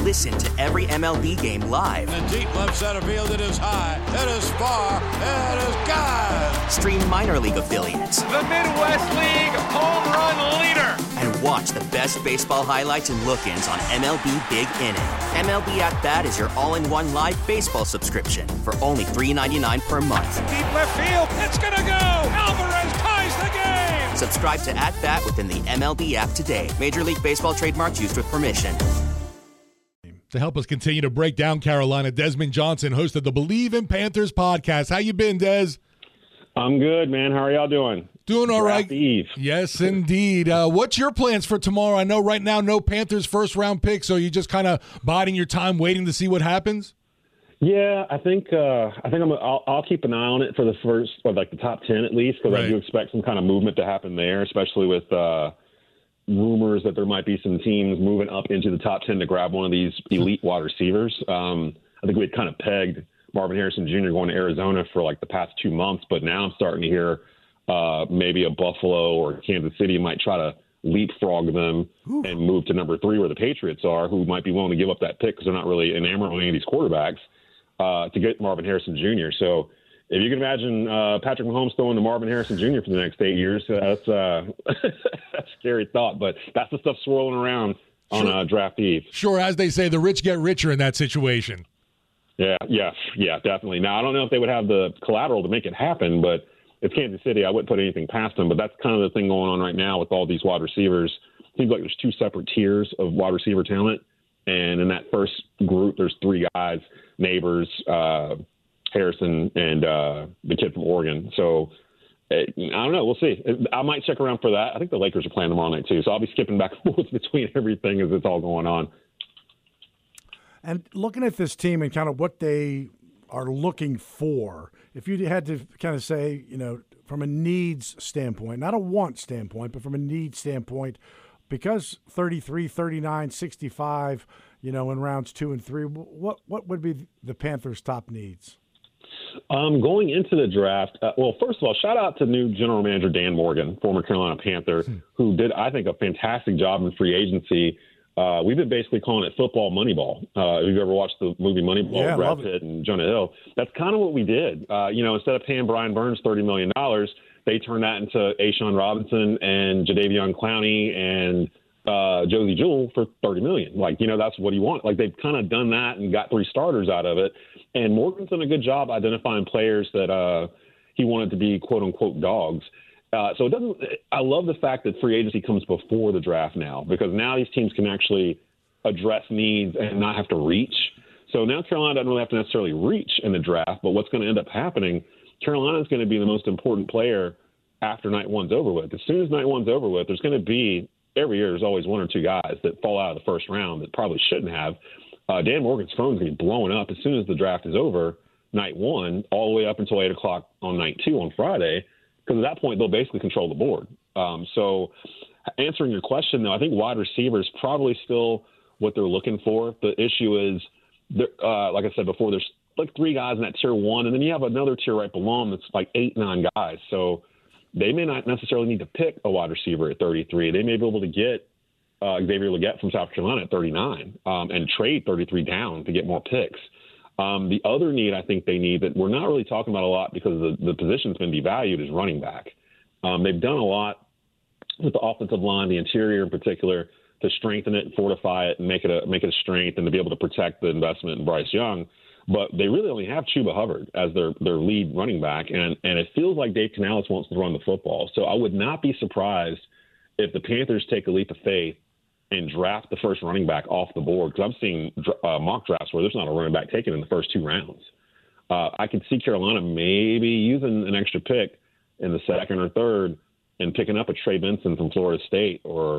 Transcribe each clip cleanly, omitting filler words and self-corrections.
Listen to every MLB game live. In the deep left center field, it is high, it is far, it is gone. Stream minor league affiliates. The Midwest League home run leader. And watch the best baseball highlights and look-ins on MLB Big Inning. MLB At Bat is your all-in-one live baseball subscription for only $3.99 per month. Deep left field, it's gonna go. Alvarez ties the game. Subscribe to At Bat within the MLB app today. Major League Baseball trademarks used with permission. To help us continue to break down Carolina, Desmond Johnson, host of the Believe in Panthers podcast. How you been, Des? I'm good, man. How are y'all doing? Doing all right. Draft Eve. Yes, indeed. What's your plans for tomorrow? I know right now no Panthers first-round pick, so you just kind of biding your time, waiting to see what happens? Yeah, I think I'll keep an eye on it for the first, or like the top 10 at least, because I do expect some kind of movement to happen there, especially with rumors that there might be some teams moving up into the top 10 to grab one of these elite wide receivers. I think we had kind of pegged Marvin Harrison Jr. going to Arizona for like the past 2 months, but now I'm starting to hear maybe a Buffalo or Kansas City might try to leapfrog them and move to number 3 where the Patriots are, who might be willing to give up that pick because they're not really enamored with any of these quarterbacks to get Marvin Harrison Jr. So if you can imagine Patrick Mahomes throwing to Marvin Harrison Jr. for the next 8 years, that's a scary thought. But that's the stuff swirling around on Draft Eve. Sure, as they say, the rich get richer in that situation. Yeah, definitely. Now, I don't know if they would have the collateral to make it happen, but it's Kansas City. I wouldn't put anything past them. But that's kind of the thing going on right now with all these wide receivers. It seems like there's 2 separate tiers of wide receiver talent. And in that first group, there's 3 guys, Neighbors, Harrison, and the kid from Oregon. So I don't know. We'll see. I might check around for that. I think the Lakers are playing tomorrow night too. So I'll be skipping back and forth between everything as it's all going on. And looking at this team and kind of what they are looking for, if you had to kind of say, from a needs standpoint, not a want standpoint, but from a needs standpoint, because 33, 39, 65, in rounds 2 and 3, what would be the Panthers' top needs? Going into the draft, well, first of all, shout out to new general manager Dan Morgan, former Carolina Panther, who did, I think, a fantastic job in free agency. We've been basically calling it football Moneyball. If you've ever watched the movie Moneyball with Brad Pitt and Jonah Hill, that's kind of what we did. Instead of paying Brian Burns $30 million, they turned that into A'Shawn Robinson and Jadeveon Clowney and Josie Jewell for $30 million. That's what he wanted. They've kind of done that and got 3 starters out of it. And Morgan's done a good job identifying players that he wanted to be quote unquote dogs. So it doesn't. I love the fact that free agency comes before the draft now, because now these teams can actually address needs and not have to reach. So now Carolina doesn't really have to necessarily reach in the draft, but what's going to end up happening, Carolina is going to be the most important player after night one's over with. As soon as night one's over with, there's going to be, every year there's always 1 or 2 guys that fall out of the first round that probably shouldn't have. Dan Morgan's phone's going to be blowing up as soon as the draft is over, night 1, all the way up until 8 o'clock on night 2 on Friday, because at that point they'll basically control the board. So answering your question, though, I think wide receiver is probably still what they're looking for. The issue is, like I said before, there's 3 guys in that tier 1, and then you have another tier right below them that's 8, 9 guys. So they may not necessarily need to pick a wide receiver at 33. They may be able to get Xavier Legette from South Carolina at 39 and trade 33 down to get more picks. The other need I think they need that we're not really talking about a lot because the position's been devalued is running back. They've done a lot with the offensive line, the interior in particular, to strengthen it and fortify it and make it a strength and to be able to protect the investment in Bryce Young. But they really only have Chuba Hubbard as their lead running back, and it feels like Dave Canales wants to run the football. So I would not be surprised if the Panthers take a leap of faith and draft the first running back off the board, because I'm seeing mock drafts where there's not a running back taken in the first 2 rounds. I could see Carolina maybe using an extra pick in the 2nd or 3rd and picking up a Trey Benson from Florida State or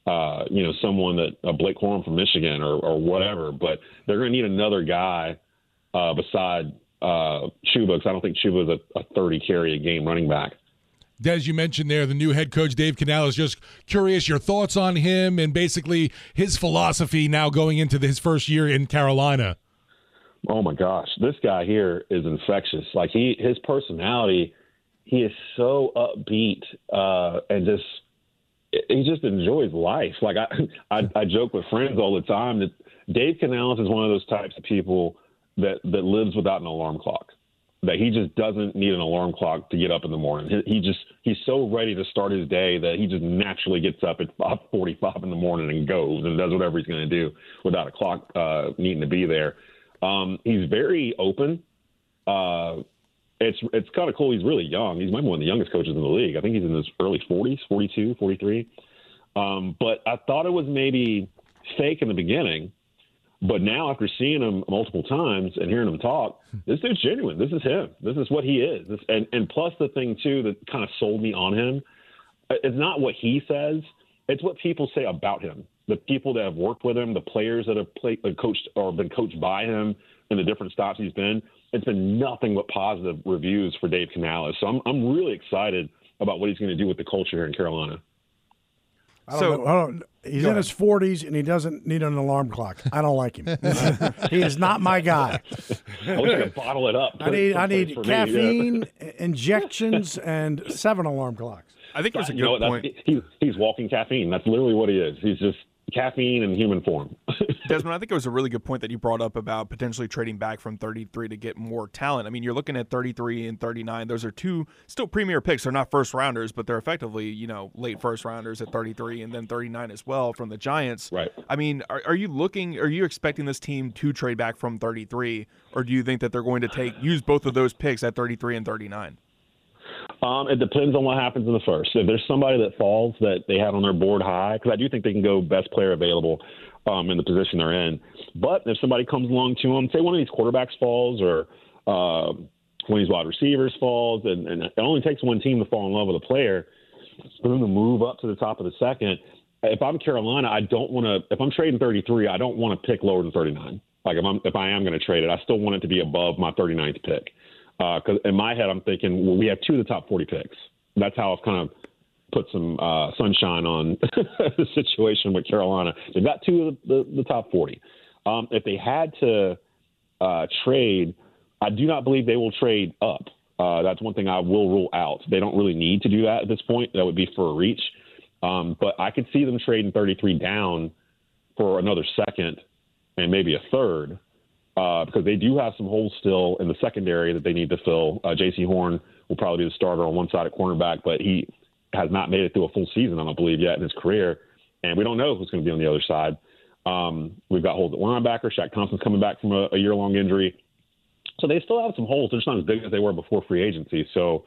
someone that Blake Corum from Michigan or whatever. But they're going to need another guy beside Chuba, because I don't think Chuba is a 30-carry-a-game running back. Des, you mentioned there the new head coach, Dave Canales. Just curious your thoughts on him and basically his philosophy now going into his first year in Carolina. Oh, my gosh. This guy here is infectious. His personality, he is so upbeat and he just enjoys life. I joke with friends all the time that Dave Canales is one of those types of people that lives without an alarm clock. That he just doesn't need an alarm clock to get up in the morning. He's so ready to start his day that he just naturally gets up at 5:45 in the morning and goes and does whatever he's going to do without a clock needing to be there. He's very open. It's kind of cool. He's really young. He's maybe one of the youngest coaches in the league. I think he's in his early 40s, 42, 43. But I thought it was maybe fake in the beginning. But now, after seeing him multiple times and hearing him talk, this dude's genuine. This is him. This is what he is. And plus the thing, too, that kind of sold me on him, it's not what he says. It's what people say about him. The people that have worked with him, the players that have coached or been coached by him in the different stops he's been, it's been nothing but positive reviews for Dave Canales. So I'm really excited about what he's going to do with the culture here in Carolina. He's in his 40s, and he doesn't need an alarm clock. I don't like him. He is not my guy. I wish I could bottle it up. I need caffeine, injections, and 7 alarm clocks. I think there's a good point. He's walking caffeine. That's literally what he is. He's just caffeine in human form. Desmond, I think it was a really good point that you brought up about potentially trading back from 33 to get more talent. I mean, you're looking at 33 and 39. Those are two still premier picks. They're not first rounders, but they're effectively, late first rounders at 33 and then 39 as well from the Giants. Right. I mean, are you expecting this team to trade back from 33, or do you think that they're going to use both of those picks at 33 and 39? It depends on what happens in the first. If there's somebody that falls that they had on their board high, because I do think they can go best player available in the position they're in. But if somebody comes along to them, say one of these quarterbacks falls or one of these wide receivers falls, and it only takes one team to fall in love with a player for them to move up to the top of the second. If I'm Carolina, I don't want to – if I'm trading 33, I don't want to pick lower than 39. Like if I am going to trade it, I still want it to be above my 39th pick. Because in my head, I'm thinking, well, we have 2 of the top 40 picks. That's how I've kind of put some sunshine on the situation with Carolina. They've got 2 of the top 40. If they had to trade, I do not believe they will trade up. That's one thing I will rule out. They don't really need to do that at this point. That would be for a reach. But I could see them trading 33 down for another second and maybe a third. Because they do have some holes still in the secondary that they need to fill. J.C. Horn will probably be the starter on one side at cornerback, but he has not made it through a full season, I don't believe, yet in his career. And we don't know who's going to be on the other side. We've got holes at linebacker. Shaq Thompson's coming back from a year-long injury. So they still have some holes. They're just not as big as they were before free agency. So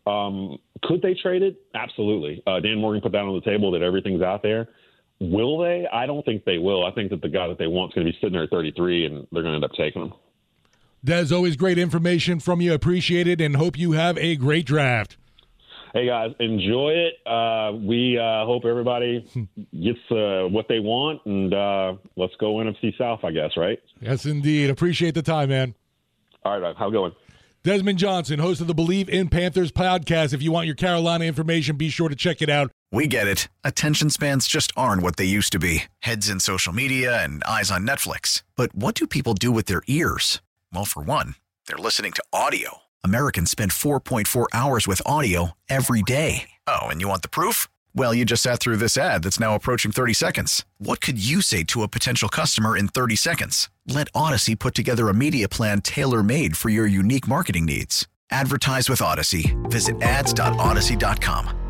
could they trade it? Absolutely. Dan Morgan put that on the table that everything's out there. Will they? I don't think they will. I think that the guy that they want is going to be sitting there at 33, and they're going to end up taking him. Des, always great information from you. Appreciate it, and hope you have a great draft. Hey, guys, enjoy it. We hope everybody gets what they want, and let's go NFC South, I guess, right? Yes, indeed. Appreciate the time, man. All right, how going? Desmond Johnson, host of the Believe in Panthers podcast. If you want your Carolina information, be sure to check it out. We get it. Attention spans just aren't what they used to be. Heads in social media and eyes on Netflix. But what do people do with their ears? Well, for one, they're listening to audio. Americans spend 4.4 hours with audio every day. Oh, and you want the proof? Well, you just sat through this ad that's now approaching 30 seconds. What could you say to a potential customer in 30 seconds? Let Odyssey put together a media plan tailor-made for your unique marketing needs. Advertise with Odyssey. Visit ads.odyssey.com.